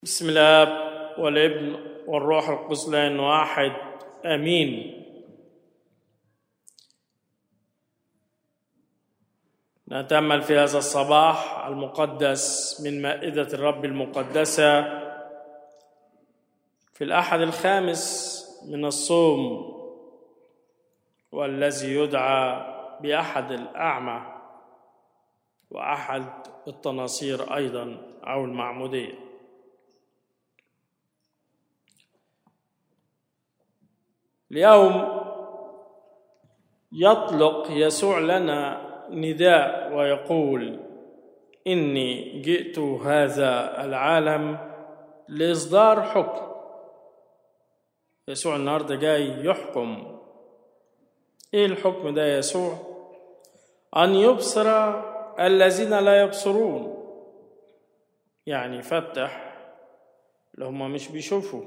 بسم الله والابن والروح القدس الآن واحد آمين. نتأمل في هذا الصباح المقدس من مائدة الرب المقدسة في الأحد الخامس من الصوم، والذي يدعى بأحد الأعمى وأحد التناصير أيضا أو المعمودية. اليوم يطلق يسوع لنا نداء ويقول: إني جئت هذا العالم لإصدار حكم. يسوع النهارده جاي يحكم. إيه الحكم ده يا يسوع؟ أن يبصر الذين لا يبصرون، يعني يفتح اللي هم مش بيشوفوا،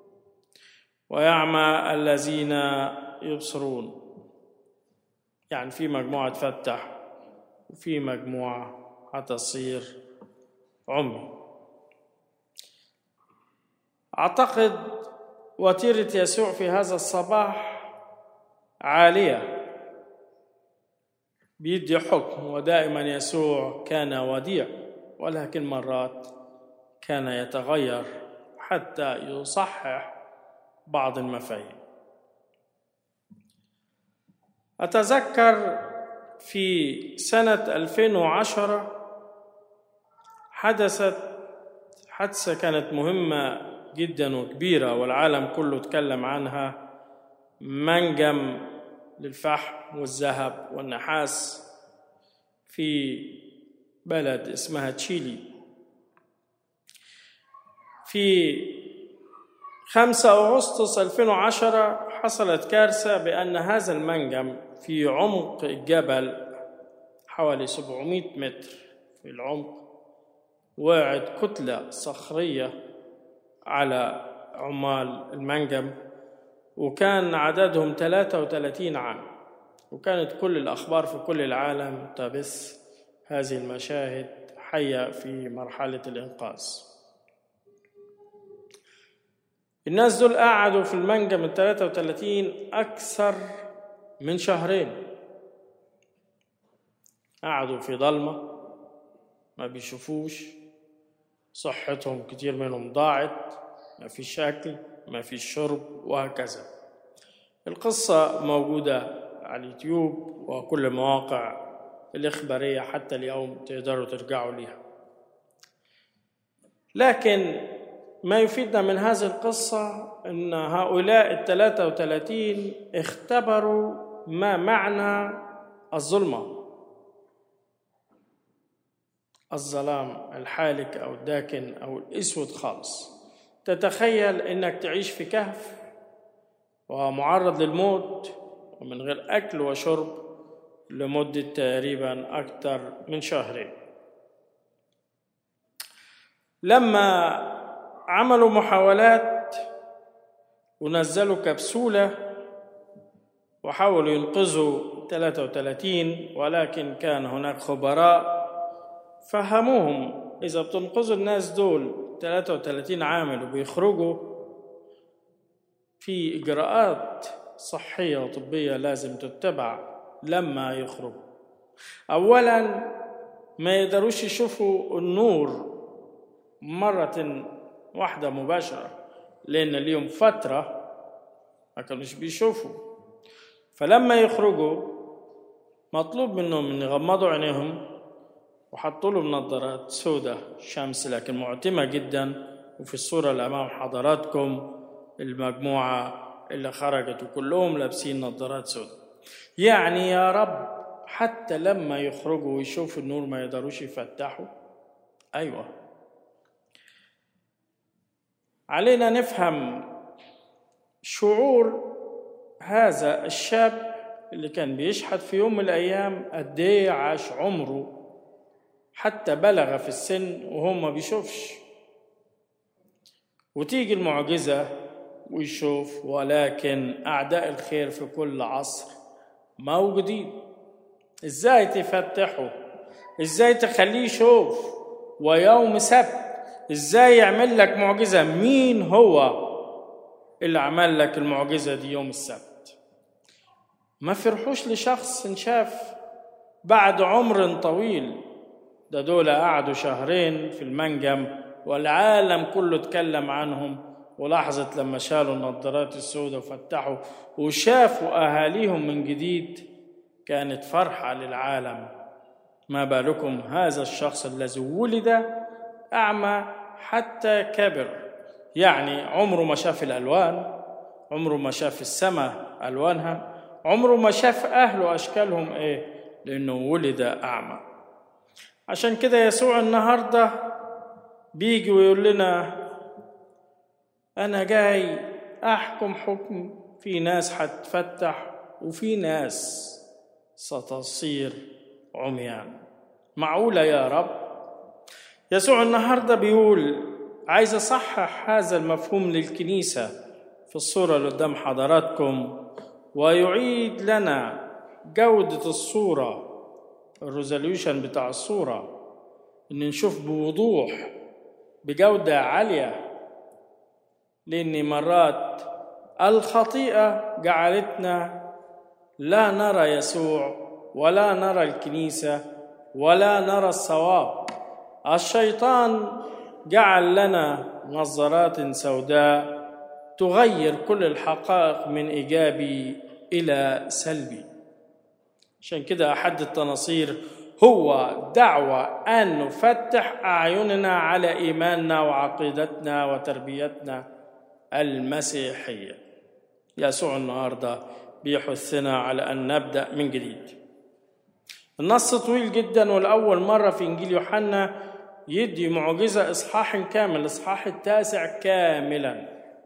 ويعمى الذين يبصرون. يعني في مجموعة تفتح وفي مجموعة هتصير عمي. أعتقد وتيرة يسوع في هذا الصباح عالية، بيدي حكم. ودائما يسوع كان وديع، ولكن مرات كان يتغير حتى يصحح بعض المفاهيم. أتذكر في سنة 2010 حدثت حادثة كانت مهمة جدا وكبيرة، والعالم كله اتكلم عنها. منجم للفحم والذهب والنحاس في بلد اسمها تشيلي. في 5 أغسطس 2010 حصلت كارثة بأن هذا المنجم في عمق الجبل حوالي 700 متر في العمق وقعت كتلة صخرية على عمال المنجم، وكان عددهم 33 عام. وكانت كل الأخبار في كل العالم تبث هذه المشاهد حية في مرحلة الإنقاذ. الناس دول قعدوا في المنجم 33 أكثر من شهرين، قعدوا في ضلمة، ما بيشوفوش، صحتهم كتير منهم ضاعت، ما فيش أكل، ما فيش شرب، وهكذا. القصة موجودة على اليوتيوب وكل مواقع الإخبارية حتى اليوم، تقدروا ترجعوا ليها. لكن ما يفيدنا من هذه القصة أن هؤلاء 33 اختبروا ما معنى الظلمة، الظلام الحالك أو الداكن أو الأسود خالص. تتخيل أنك تعيش في كهف ومعرض للموت ومن غير أكل وشرب لمدة تقريبا أكثر من شهرين. لما عملوا محاولات ونزلوا كبسولة وحاولوا ينقذوا 33، ولكن كان هناك خبراء فهموهم: إذا بتنقذوا الناس دول 33 عامل وبيخرجوا، في إجراءات صحية وطبية لازم تتبع لما يخرجوا. أولا ما يقدروش يشوفوا النور مرة واحدة مباشرة، لأن ليهم فترة ما كانوش بيشوفوا. فلما يخرجوا مطلوب منهم أن يغمضوا عينيهم، وحطوا لهم نظارات سوداء شمس لكن معتمة جدا. وفي الصورة اللي أمام حضراتكم المجموعة اللي خرجت وكلهم لابسين نظارات سوداء. يعني يا رب حتى لما يخرجوا ويشوفوا النور ما يقدروش يفتحوا. أيوة، علينا نفهم شعور هذا الشاب اللي كان بيشحت في يوم من الأيام قد إيه عاش عمره حتى بلغ في السن وهو ما بيشوفش، وتيجي المعجزة ويشوف. ولكن أعداء الخير في كل عصر موجودين. إزاي تفتحه؟ إزاي تخليه يشوف ويوم سبت إزاي يعمل لك معجزة؟ مين هو اللي عمل لك المعجزة دي يوم السبت؟ ما فرحوش لشخص انشاف بعد عمر طويل. ده دول قعدوا 2 في المنجم والعالم كله اتكلم عنهم، ولحظة لما شالوا النظارات السوداء وفتحوا وشافوا أهاليهم من جديد كانت فرحة للعالم. ما بالكم هذا الشخص الذي ولد أعمى حتى كبر، يعني عمره ما شاف الألوان، عمره ما شاف السماء ألوانها، عمره ما شاف أهله أشكالهم إيه، لأنه ولد أعمى. عشان كده يسوع النهاردة بيجي ويقول لنا أنا جاي أحكم حكم، في ناس هتفتح وفي ناس ستصير عميان. معقولة يا رب؟ يسوع النهاردة بيقول عايز أصحح هذا المفهوم للكنيسة في الصورة اللي قدام حضراتكم، ويعيد لنا جودة الصورة، الريزوليوشن بتاع الصورة، إن نشوف بوضوح بجودة عالية. لأن مرات الخطيئة جعلتنا لا نرى يسوع ولا نرى الكنيسة ولا نرى الصواب. الشيطان جعل لنا نظارات سوداء تغير كل الحقائق من إيجابي إلى سلبي. عشان كده أحد التناصير هو دعوة أن نفتح أعيننا على إيماننا وعقيدتنا وتربيتنا المسيحية. يسوع النهاردة بيحثنا على أن نبدأ من جديد. النص طويل جدا، والأول مرة في إنجيل يوحنا يدي معجزة إصحاح كامل، الإصحاح 9 كاملا.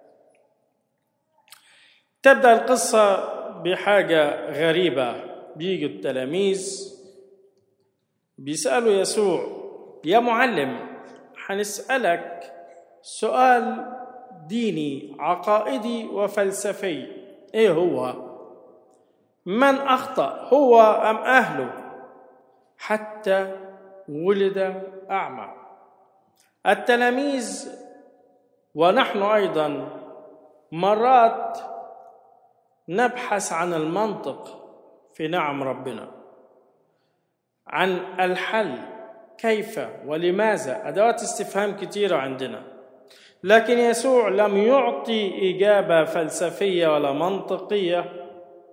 تبدأ القصة بحاجة غريبة. بيجي التلاميذ بيسألوا يسوع يا معلم هنسألك سؤال ديني عقائدي وفلسفي. ايه هو؟ من أخطأ هو أم أهله حتى ولد أعمى؟ التلاميذ ونحن أيضا مرات نبحث عن المنطق في نعم ربنا، عن الحل، كيف ولماذا، أدوات استفهام كثيرة عندنا. لكن يسوع لم يعطي إجابة فلسفية ولا منطقية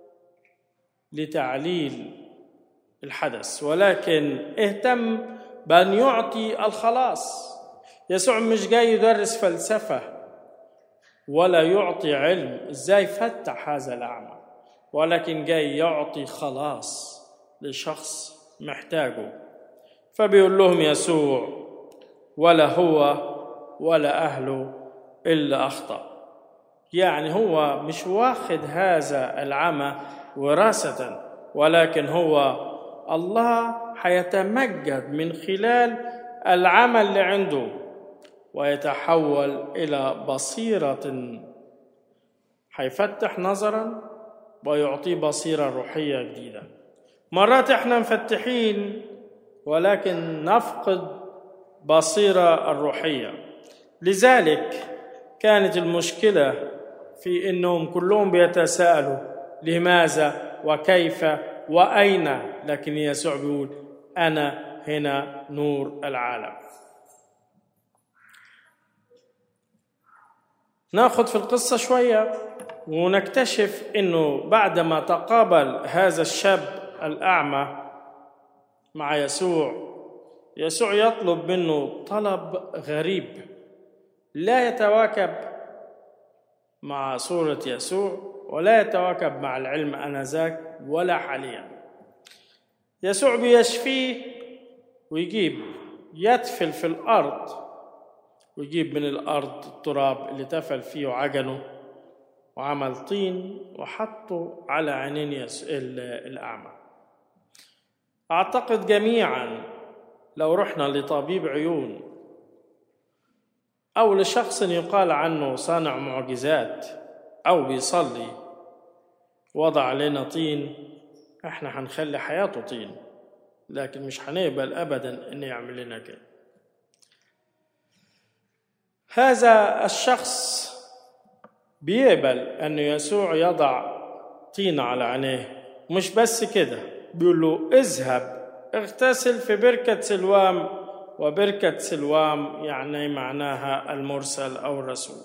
لتعليل الحدث، ولكن اهتم بأن يعطي الخلاص. يسوع مش جاي يدرس فلسفة ولا يعطي علم ازاي فتح هذا الأعمى، ولكن جاي يعطي خلاص لشخص محتاجه. فبيقول لهم يسوع ولا هو ولا أهله إلا أخطأ. يعني هو مش واخد هذا العمى وراثة، ولكن هو الله حيتمجد من خلال العمى اللي عنده ويتحول إلى بصيرة، حيفتح نظرا ويعطي بصيرة روحية جديدة. مرات احنا مفتحين ولكن نفقد بصيرة الروحية. لذلك كانت المشكلة في أنهم كلهم بيتساءلوا لماذا وكيف وأين، لكن يسوع بيقول أنا هنا نور العالم. ناخذ في القصة شوية ونكتشف أنه بعدما تقابل هذا الشاب الأعمى مع يسوع يطلب منه طلب غريب لا يتواكب مع صورة يسوع ولا يتواكب مع العلم آنذاك ولا حاليا. يسوع بيشفيه ويجيب يدفل في الأرض ويجيب من الأرض التراب اللي تفل فيه وعجنه وعمل طين وحطه على عينين الأعمى. أعتقد جميعا لو رحنا لطبيب عيون أو لشخص يقال عنه صانع معجزات أو بيصلي وضع علينا طين، احنا هنخلي حياته طين، لكن مش هنقبل أبدا إنه يعمل لنا كده. هذا الشخص بيقبل أن يسوع يضع طين على عينيه، مش بس كده، بيقول له اذهب اغتسل في بركة سلوام، وبركة سلوام يعني معناها المرسل أو الرسول.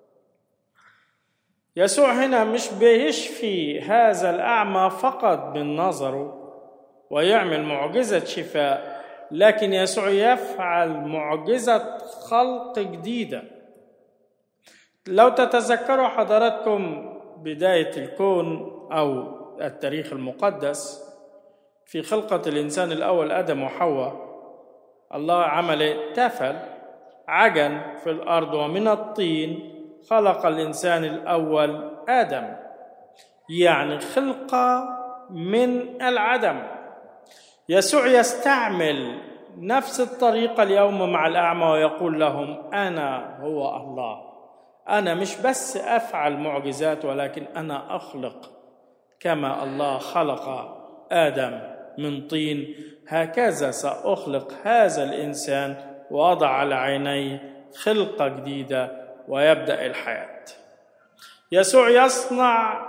يسوع هنا مش بيشفي هذا الأعمى فقط من نظره ويعمل معجزة شفاء، لكن يسوع يفعل معجزة خلق جديدة. لو تتذكروا حضراتكم بداية الكون أو التاريخ المقدس، في خلقة الإنسان الأول آدم وحواء، الله عمل تفل عجن في الأرض، ومن الطين خلق الإنسان الأول آدم، يعني خلقة من العدم. يسوع يستعمل نفس الطريقة اليوم مع الأعمى ويقول لهم أنا هو الله، أنا مش بس أفعل معجزات، ولكن أنا أخلق كما الله خلق آدم من طين، هكذا سأخلق هذا الإنسان وأضع على عينيه خلقة جديدة ويبدأ الحياة. يسوع يصنع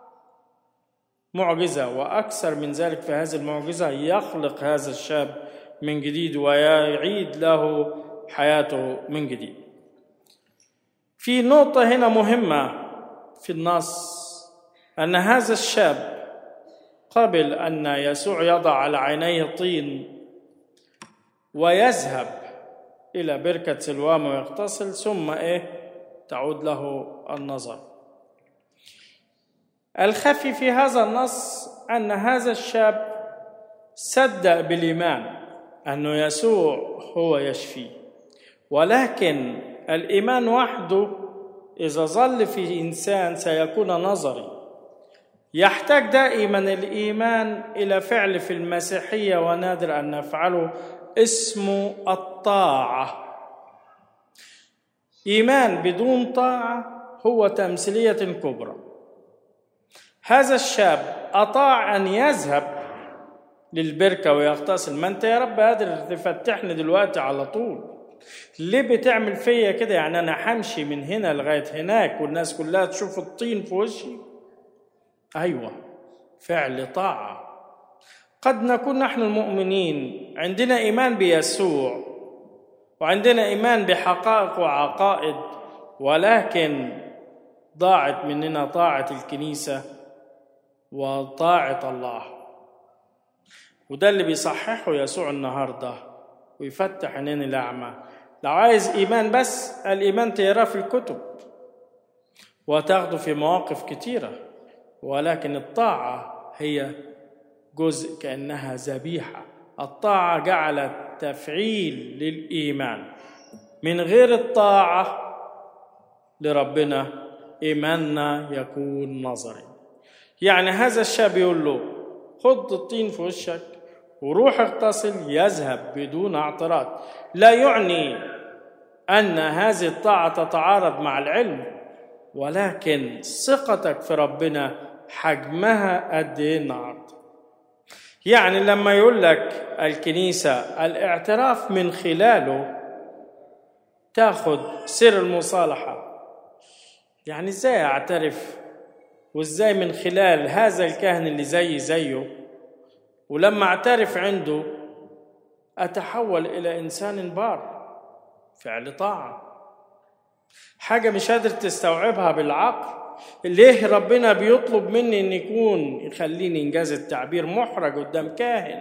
معجزة وأكثر من ذلك، في هذه المعجزة يخلق هذا الشاب من جديد ويعيد له حياته من جديد. في نقطة هنا مهمة في النص، أن هذا الشاب قبل أن يسوع يضع على عينيه طين ويذهب إلى بركة سلوام ويغتسل، ثم تعود له النظر. الخفي في هذا النص أن هذا الشاب صدق بالإيمان أن يسوع هو يشفيه، ولكن الإيمان وحده إذا ظل في إنسان سيكون نظري. يحتاج دائما الإيمان إلى فعل في المسيحية، ونادر أن نفعله، اسمه الطاعة. إيمان بدون طاعة هو تمثيلية كبرى. هذا الشاب أطاع أن يذهب للبركة ويغتسل. ما أنت يا رب قادر تفتحني دلوقتي على طول، ليه بتعمل فيا كده؟ يعني أنا همشي من هنا لغاية هناك والناس كلها تشوف الطين في وشي؟ أيوة، فعل طاعة. قد نكون نحن المؤمنين عندنا إيمان بيسوع وعندنا إيمان بحقائق وعقائد، ولكن ضاعت مننا طاعة الكنيسة وطاعة الله. وده اللي بيصححه يسوع النهاردة ويفتح عينين الأعمى. لو عايز إيمان بس، الإيمان تقراه في الكتب وتاخده في مواقف كتيرة، ولكن الطاعة هي جزء كأنها ذبيحة. الطاعة جعلت تفعيل للإيمان. من غير الطاعة لربنا إيماننا يكون نظري. يعني هذا الشاب يقول له خد الطين في وشك وروح اغتسل، يذهب بدون اعتراض. لا يعني أن هذه الطاعة تتعارض مع العلم، ولكن ثقتك في ربنا حجمها قد ايه النهارده. يعني لما يقول لك الكنيسة الاعتراف من خلاله تاخد سر المصالحة، يعني ازاي اعترف وازاي من خلال هذا الكاهن اللي زيه، ولما اعترف عنده اتحول الى انسان بار؟ فعل طاعة، حاجة مش قادر تستوعبها بالعقل. ليه ربنا بيطلب مني ان يخليني انجاز التعبير محرج قدام كاهن؟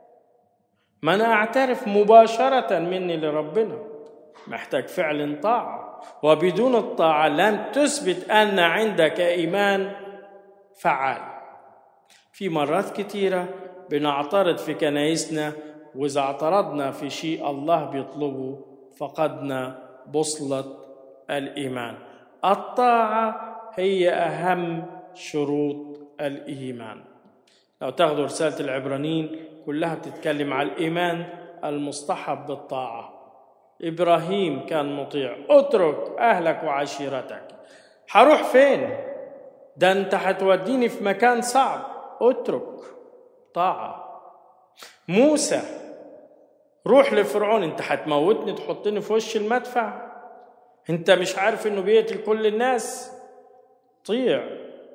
ما انا اعترف مباشرة مني لربنا. محتاج فعل طاعة، وبدون الطاعة لن تثبت ان عندك ايمان فعال. في مرات كتيرة بنعترض في كنايسنا، واذا اعترضنا في شيء الله بيطلبه فقدنا بوصلة الإيمان. الطاعة هي أهم شروط الإيمان. لو تاخذوا رسالة العبرانيين كلها بتتكلم على الإيمان المصطحب بالطاعة. إبراهيم كان مطيع. اترك أهلك وعشيرتك. هروح فين؟ ده أنت هتوديني في مكان صعب. اترك. طاعة. موسى روح لفرعون، أنت هتموتني تحطني في وش المدفع؟ انت مش عارف انه بيقتل كل الناس؟ طيع.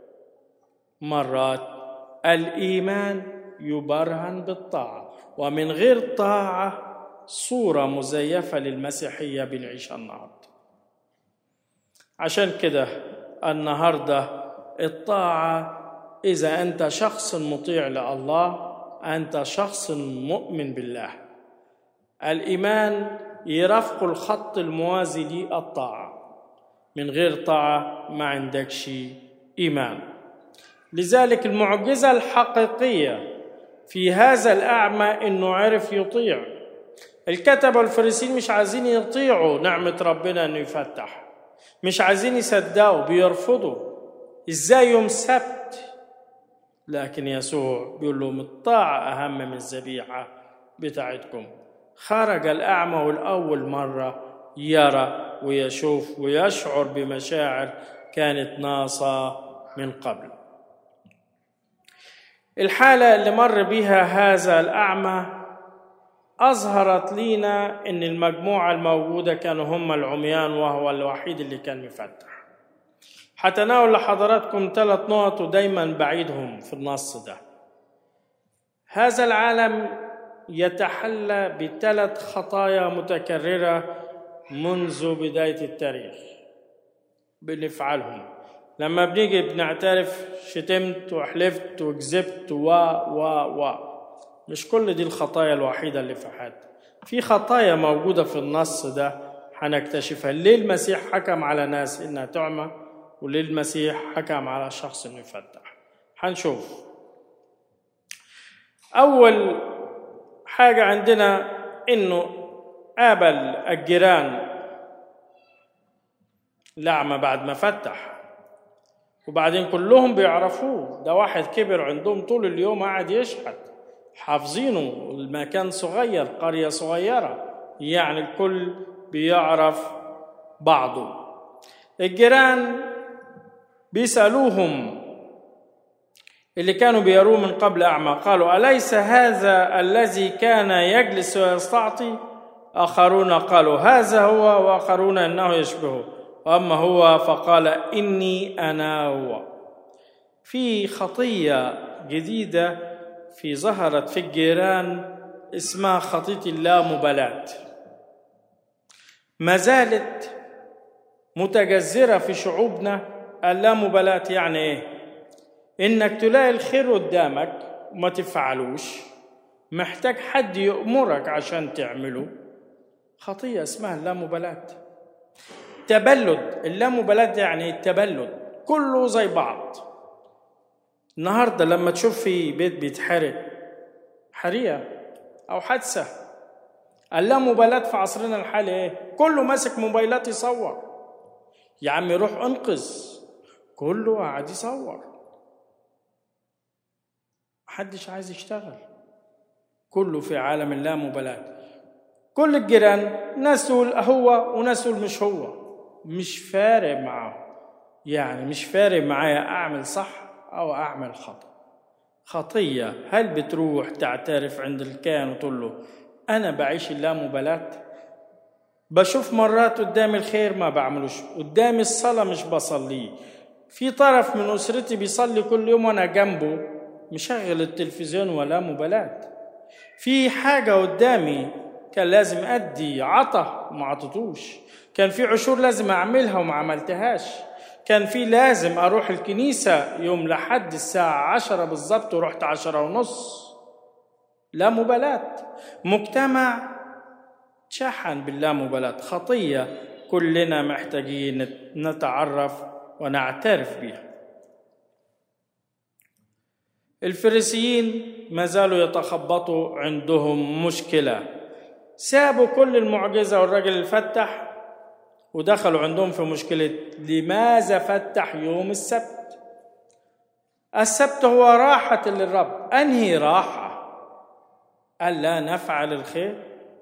مرات الإيمان يبرهن بالطاعة، ومن غير طاعة صورة مزيفة للمسيحية بنعيشها النهاردة. عشان كده النهاردة الطاعة، إذا أنت شخص مطيع لله أنت شخص مؤمن بالله. الإيمان يرافق الخط الموازي للطاعة، من غير طاعة ما عندكش إيمان. لذلك المعجزة الحقيقية في هذا الأعمى إنه عرف يطيع. الكتبة والفريسيين مش عايزين يطيعوا نعمة ربنا إنه يفتح، مش عايزين يصدقوا، بيرفضوا. إزاي يوم سبت؟ لكن يسوع بيقول لهم الطاعة أهم من الذبيحة بتاعتكم. خرج الأعمى والأول مرة يرى ويشوف ويشعر بمشاعر كانت ناقصة من قبل. الحالة اللي مر بها هذا الأعمى أظهرت لنا أن المجموعة الموجودة كانوا هم العميان، وهو الوحيد اللي كان مفتح. هتناول لحضراتكم 3 نقط ودايما بعيدهم في النص ده. هذا العالم يتحلى ب3 خطايا متكررة منذ بداية التاريخ بنفعلهم. لما بنيجي بنعترف شتمت وحلفت وكذبت مش كل دي الخطايا الوحيدة اللي في حياتنا، في خطايا موجودة في النص ده هنكتشفها. ليه المسيح حكم على ناس إنها تعمى، وليه المسيح حكم على شخص إنه يفتح؟ هنشوف. أول حاجة عندنا إنه قابل الجيران الأعمى بعد ما فتح، وبعدين كلهم بيعرفوه. ده واحد كبر عندهم طول اليوم قاعد يشحت، حافظينه. المكان صغير، قرية صغيرة، يعني الكل بيعرف بعضه. الجيران بيسألوهم اللي كانوا بيروه من قبل أعمى، قالوا أليس هذا الذي كان يجلس ويستعطي؟ آخرون قالوا هذا هو، وآخرون إنه يشبهه، وأما هو فقال إني أنا هو. في خطية جديدة ظهرت في الجيران اسمها خطية اللامبالاة، ما زالت متجذرة في شعوبنا. اللامبالاة يعني إيه؟ إنك تلاقي الخير قدامك وما تفعلوش، محتاج حد يأمرك عشان تعمله. خطية اسمها اللامبالاة. تبلد، اللامبالاة يعني التبلد، كله زي بعض. النهاردة لما تشوف في بيت بيتحرق، حريقة أو حادثة، اللامبالاة في عصرنا الحالي إيه؟ كله ماسك موبايلات يصور. يا عم روح انقذ، كله قاعد يصور، محدش عايز يشتغل، كله في عالم اللامبالاة. كل الجيران ناس تقول هو وناس تقول مش هو، مش فارق معاه، يعني مش فارق معايا أعمل صح أو أعمل خطأ. خطية. هل بتروح تعترف عند الكاهن وتقول له أنا بعيش اللامبالاة؟ بشوف مرات قدامي الخير ما بعملوش، قدامي الصلاة مش بصليه، في طرف من أسرتي بيصلي كل يوم وأنا جنبه مشغل التلفزيون ولا مبالاة. في حاجة قدامي كان لازم أدي عطا وما عطتوش، كان في عشور لازم أعملها وما عملتهاش، كان في لازم أروح الكنيسة يوم لحد الساعة 10 بالضبط ورحت 10:30. لا مبالاة. مجتمع شحن باللا مبالاة. خطية كلنا محتاجين نتعرف ونعترف بها. الفريسيين ما زالوا يتخبطوا، عندهم مشكلة. سابوا كل المعجزة والرجل الفتح ودخلوا عندهم في مشكلة لماذا فتح يوم السبت؟ السبت هو راحة للرب. أنهي راحة؟ ألا نفعل الخير؟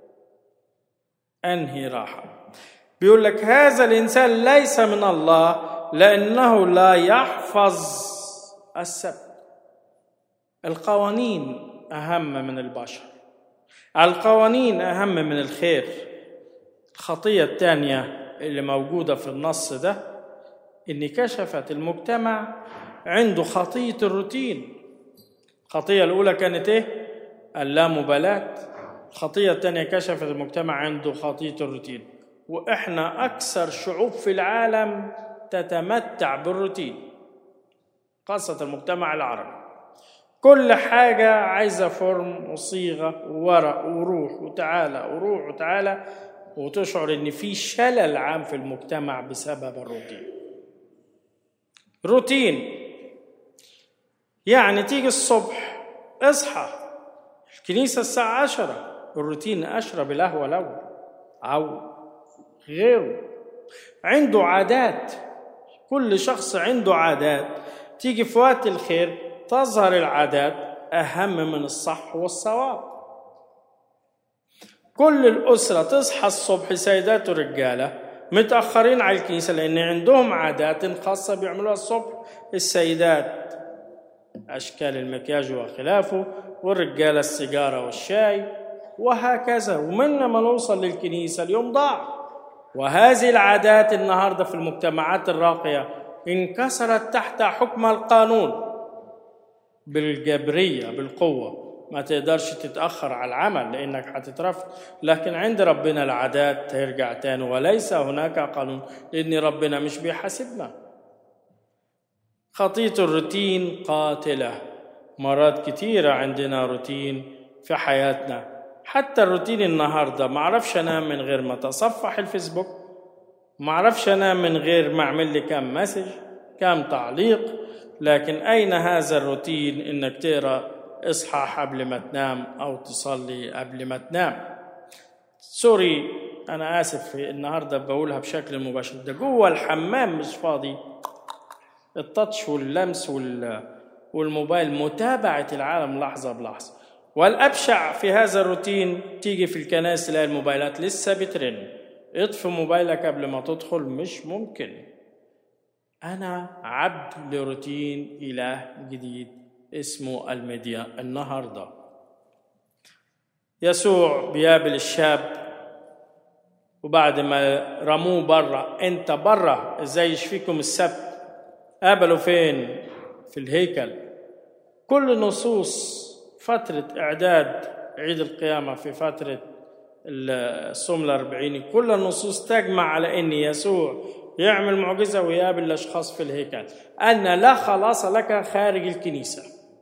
أنهي راحة؟ بيقول لك هذا الإنسان ليس من الله لأنه لا يحفظ السبت. القوانين أهم من البشر، القوانين أهم من الخير. الخطية الثانية اللي موجودة في النص ده إن كشفت المجتمع عنده خطية الروتين. الخطية الأولى كانت إيه؟ اللامبالاة. الخطية الثانية كشفت المجتمع عنده خطية الروتين، وإحنا أكثر شعوب في العالم تتمتع بالروتين، خاصة المجتمع العربي. كل حاجة عايزة فورم وصيغة وورق وروح وتعالى وروح وتعالى، وتشعر إن في شلل عام في المجتمع بسبب الروتين. روتين يعني تيجي الصبح اصحى الكنيسة الساعة 10، الروتين أشرب القهوة الأول أو غيره. عنده عادات، كل شخص عنده عادات، تيجي في وقت الخير تظهر العادات أهم من الصح والصواب. كل الأسرة تصحى الصبح سيدات ورجالة متأخرين على الكنيسة لأن عندهم عادات خاصة بيعملوها الصبح. السيدات أشكال المكياج وخلافه، والرجالة السيجارة والشاي، وهكذا. ومن ما نوصل للكنيسة اليوم ضاع. وهذه العادات النهاردة في المجتمعات الراقية انكسرت تحت حكم القانون بالجبرية بالقوة. ما تقدرش تتأخر على العمل لأنك هتترفض، لكن عند ربنا العادات ترجع تاني، وليس هناك قانون لأن ربنا مش بيحاسبنا. خطية الروتين قاتلة. مرات كتيرة عندنا روتين في حياتنا، حتى الروتين النهاردة معرفش أنام من غير ما أتصفح الفيسبوك، معرفش أنام من غير ما أعمل لي كام مسج كام تعليق. لكن أين هذا الروتين إنك تقرأ اصحى قبل ما تنام أو تصلي قبل ما تنام؟ سوري أنا آسف النهاردة بقولها بشكل مباشر، ده جوه الحمام مش فاضي. التاتش واللمس والموبايل، متابعة العالم لحظة بلحظة. والأبشع في هذا الروتين تيجي في الكنائس تلاقي الموبايلات لسه بترن. اطفي موبايلك قبل ما تدخل، مش ممكن. أنا عبد لروتين إله جديد اسمه الميديا. النهاردة يسوع بيقابل الشاب، وبعد ما رموه برا، انت برا ازاي يشفيكم السبت؟ قابلوا فين؟ في الهيكل. كل نصوص فترة إعداد عيد القيامة في فترة الصوم الأربعيني، كل النصوص تجمع على أن يسوع يعمل معجزة ويقابل الأشخاص في الهيكل، أن لا خلاص لك خارج الكنيسة.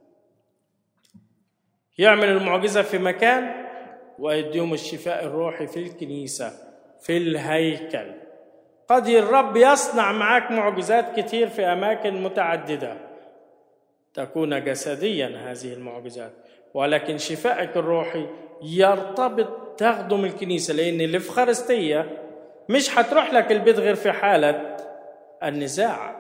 يعمل المعجزة في مكان ويديهم الشفاء الروحي في الكنيسة في الهيكل. قد الرب يصنع معك معجزات كتير في أماكن متعددة تكون جسديا هذه المعجزات، ولكن شفائك الروحي يرتبط تخدم الكنيسة، لأن الإفخارستية مش هتروح لك البيت غير في حالة النزاع.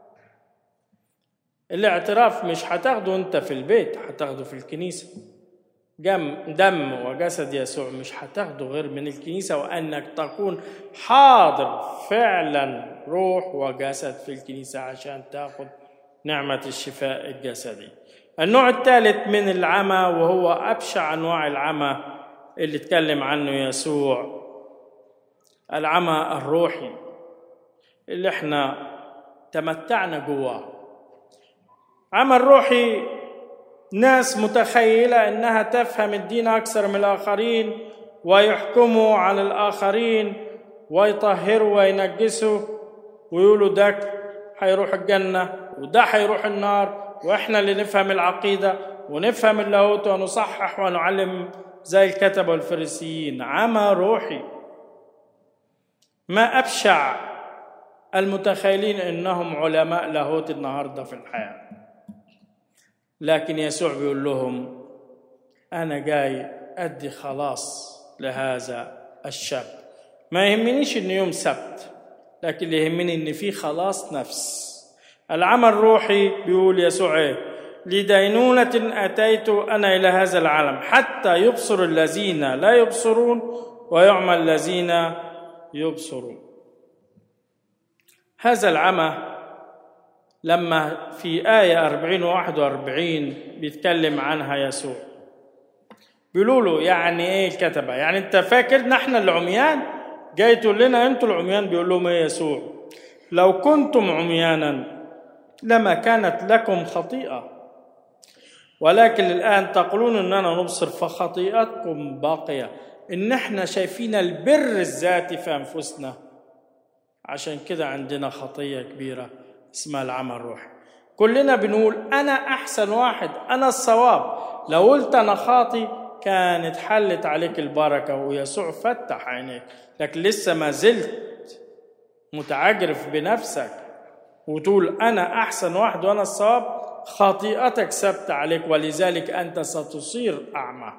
الاعتراف مش هتاخده انت في البيت، هتاخده في الكنيسة. دم وجسد يسوع مش هتاخده غير من الكنيسة، وأنك تكون حاضر فعلا روح وجسد في الكنيسة عشان تاخد نعمة الشفاء الجسدي. النوع الثالث من العمى، وهو أبشع أنواع العمى اللي اتكلم عنه يسوع، العمى الروحي اللي احنا تمتعنا جواه. عمى الروحي ناس متخيلة أنها تفهم الدين أكثر من الآخرين، ويحكموا على الآخرين ويطهروا وينجسوا ويقولوا ده هيروح الجنة وده هيروح النار، وإحنا اللي نفهم العقيدة ونفهم اللاهوت ونصحح ونعلم زي الكتبة والفريسيين. عمى روحي. ما أبشع المتخيلين أنهم علماء لاهوت النهاردة في الحياة، لكن يسوع بيقول لهم أنا جاي أدي خلاص لهذا الشاب. ما يهمنيش إن يوم سبت، لكن اللي يهمني إن في خلاص نفس. العمى الروحي بيقول يسوع إيه؟ لدينونة أتيت أنا إلى هذا العالم حتى يبصر الذين لا يبصرون ويعمى الذين يبصرون. هذا العمى لما في آية 40 و41 بيتكلم عنها يسوع، بيقولوا له يعني إيه الكتبة؟ يعني أنت فاكر نحن العميان؟ جاي تقول لنا انتوا العميان؟ بيقول لهم ايه يسوع؟ لو كنتم عميانا لما كانت لكم خطيئة، ولكن الآن تقولون اننا نبصر فخطيئتكم باقية. ان احنا شايفين البر الذاتي في انفسنا، عشان كده عندنا خطية كبيرة اسمها العمى الروحي. كلنا بنقول انا احسن واحد، انا الصواب. لو قلت انا خاطي كانت حلت عليك البركة ويسوع فتح عينيك، لكن لسه ما زلت متعجرف بنفسك وتقول أنا أحسن واحد وأنا الصواب. خطيئتك ثابتة عليك، ولذلك أنت ستصير أعمى.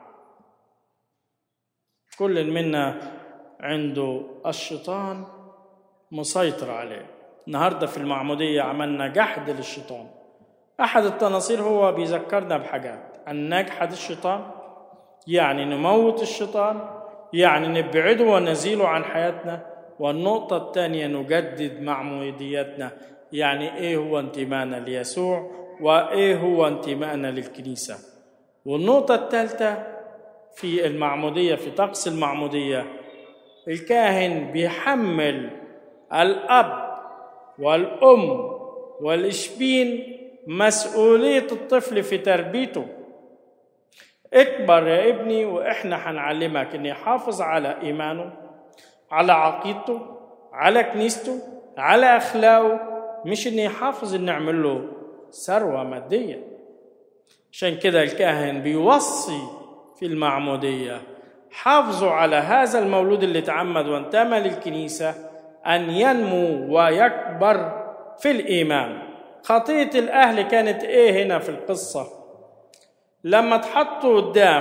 كل منا عنده الشيطان مسيطر عليه. النهاردة في المعمودية عملنا جحد للشيطان. أحد التناصير هو بيذكرنا بحاجات: أن نجحد الشيطان يعني نموت الشيطان، يعني نبعده ونزيله عن حياتنا. والنقطة الثانية نجدد معموديتنا، يعني إيه هو انتمائنا ليسوع وإيه هو انتمائنا للكنيسة. والنقطة الثالثة في المعمودية، في طقس المعمودية، الكاهن بيحمل الأب والأم والإشبين مسؤولية الطفل في تربيته. اكبر يا ابني وإحنا هنعلمك إن يحافظ على إيمانه، على عقيدته، على كنيسته، على أخلاقه، مش إن يحافظ إن نعمل له ثروة مادية. عشان كده الكاهن بيوصي في المعمودية: حافظوا على هذا المولود اللي تعمد وانتمى للكنيسة أن ينمو ويكبر في الإيمان. خطية الأهل كانت إيه هنا في القصة؟ لما تحطوا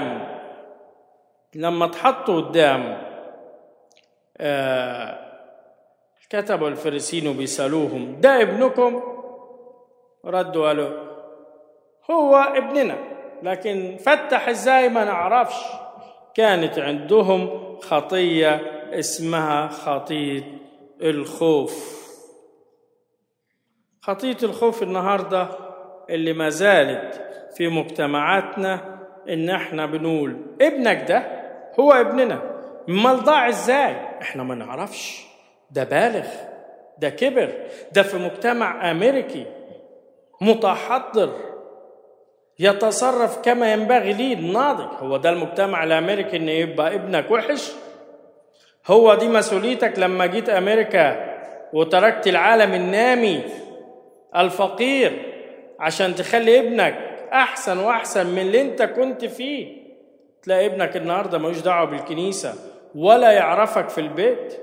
قدام كتبوا الفريسيين وبيسألوهم: ده ابنكم؟ ردوا قالوا هو ابننا، لكن فتح ازاي ما نعرفش. كانت عندهم خطية اسمها خطية الخوف. خطية الخوف النهاردة اللي ما زالت في مجتمعاتنا، ان احنا بنقول ابنك ده هو ابننا. امال ضاع ازاي؟ احنا ما نعرفش، ده بالغ، ده كبر، ده في مجتمع امريكي متحضر يتصرف كما ينبغي ليه الناضج. هو ده المجتمع الامريكي ان يبقى ابنك وحش؟ هو دي مسؤوليتك لما جيت امريكا وتركت العالم النامي الفقير عشان تخلي ابنك احسن واحسن من اللي انت كنت فيه؟ تلاقي ابنك النهارده ملوش دعوه بالكنيسه ولا يعرفك في البيت.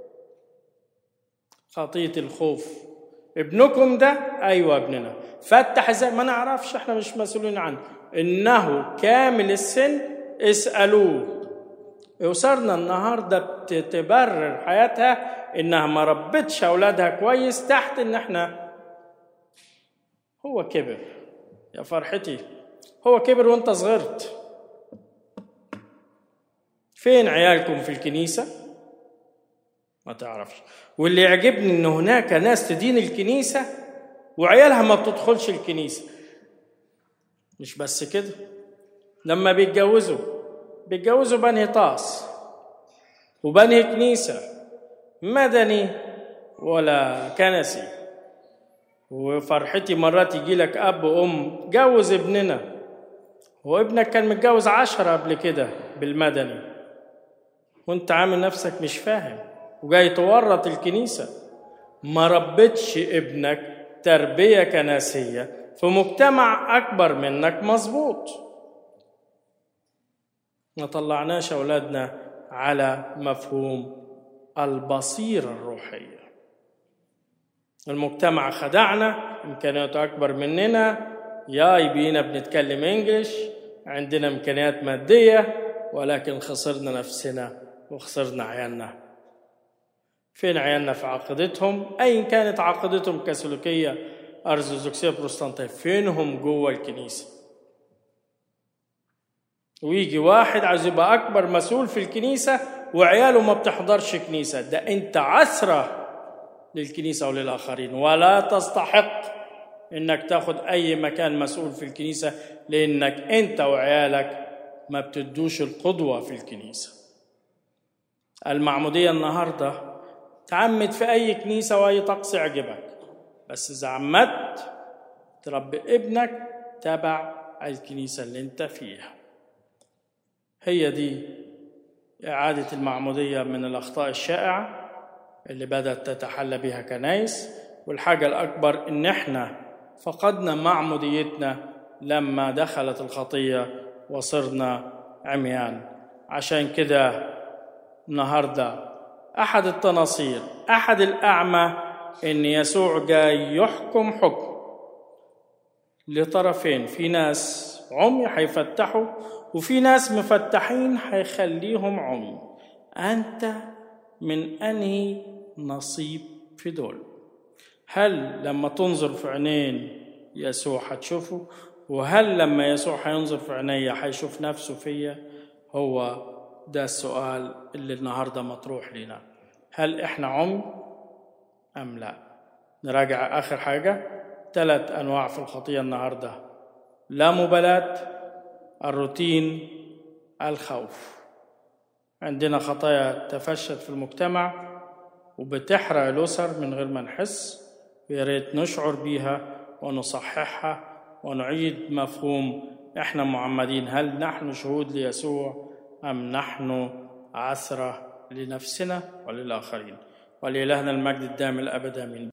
خطية الخوف. ابنكم ده؟ ايوه ابننا. فتح ازاي؟ ما نعرفش، احنا مش مسؤولين عنه. انه كامل السن اسألوه. أسرنا النهارده بتبرر حياتها انها ما ربتش اولادها كويس تحت ان احنا هو كبر. يا فرحتي، هو كبر وانت صغرت. فين عيالكم في الكنيسة؟ ما تعرفش. واللي يعجبني ان هناك ناس تدين الكنيسة وعيالها ما بتدخلش الكنيسة. مش بس كده، لما بيتجوزوا بني طاس وبني كنيسة، مدني ولا كنسي. وفرحتي مرات يجي لك أب وأم جوز ابننا، وابنك كان متجوز 10 قبل كده بالمدني، وانت عامل نفسك مش فاهم وجاي تورط الكنيسة. ما ربتش ابنك تربية كنسية في مجتمع أكبر منك مظبوط. ما طلعناش أولادنا على مفهوم البصيرة الروحية. المجتمع خدعنا، إمكانياته أكبر مننا، يبينا بنتكلم إنجليش، عندنا إمكانيات مادية، ولكن خسرنا نفسنا وخسرنا عيالنا. فين عيالنا في عقيدتهم؟ أين كانت عقيدتهم كاثوليكية أرثوذكسية بروتستانتية؟ فينهم جوه الكنيسة؟ ويجي واحد عايز يبقى أكبر مسؤول في الكنيسة وعياله ما بتحضرش كنيسة. ده أنت عثرة للكنيسة وللآخرين، ولا تستحق إنك تاخد أي مكان مسؤول في الكنيسة، لأنك أنت وعيالك ما بتدوش القدوة في الكنيسة. المعمودية النهاردة تعمد في أي كنيسة وأي طقس يعجبك، بس إذا عمدت تربي ابنك تبع الكنيسة اللي انت فيها. هي دي إعادة المعمودية من الأخطاء الشائعة اللي بدأت تتحلى بها كنايس، والحاجة الأكبر إن احنا فقدنا معموديتنا لما دخلت الخطية وصرنا عميان. عشان كده النهاردة أحد التناصير، أحد الأعمى، إن يسوع جاي يحكم حكم لطرفين. في ناس عمي هيفتحوا، وفي ناس مفتحين هيخليهم عمي. أنت من أنهي نصيب في دول؟ هل لما تنظر في عينين يسوع هتشوفه؟ وهل لما يسوع هينظر في عيني هيشوف نفسه فيا؟ هو ده السؤال اللي النهاردة مطروح لنا. هل إحنا عمي أم لا؟ نراجع آخر حاجة، 3 أنواع في الخطية النهاردة: لا مبالاة، الروتين، الخوف. عندنا خطايا تفشت في المجتمع وبتحرق الأسر من غير ما نحس، ويا ريت نشعر بيها ونصححها ونعيد مفهوم إحنا معمدين. هل نحن شهود ليسوع أم نحن عثرة لنفسنا وللآخرين؟ ولإلهنا المجد الدائم الأبد آمين.